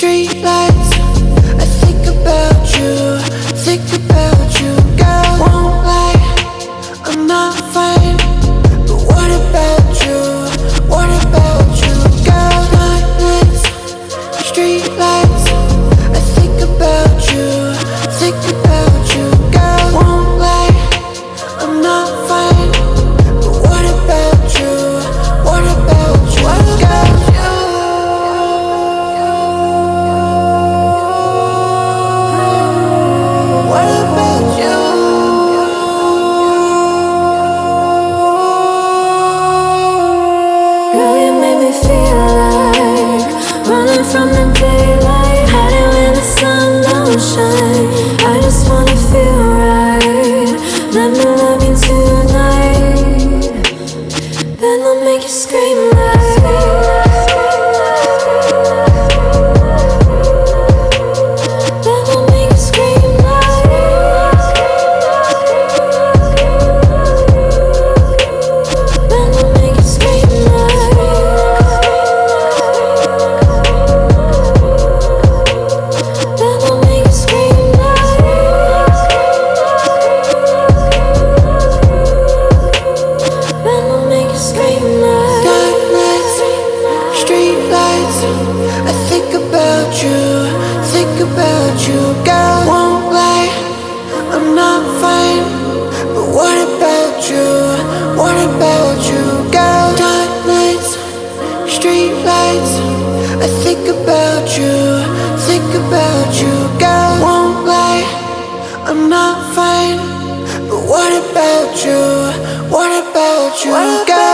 Street lights, I think about you, girl. Won't lie, I'm not fine, but what about you? What about you, girl? Night lights, street lights, I think about you, girl. Won't lie, I'm not fine, but what about you? What about you, girl? What about you? Girl, you make me feel like running from the daylight, hiding when the sun don't shine. I just wanna feel right. Let me love you tonight, then I'll make you scream like. Then I'll make you scream like. Then I'll make you scream like. Then I'll make you scream like. Then I'll make you scream like. Dark nights, street lights, I think about you, girl. Won't lie, I'm not fine, but what about you? What about you, girl? Dark nights, street lights, I think about you, girl. Won't lie, I'm not fine, but what about you? What about you, girl?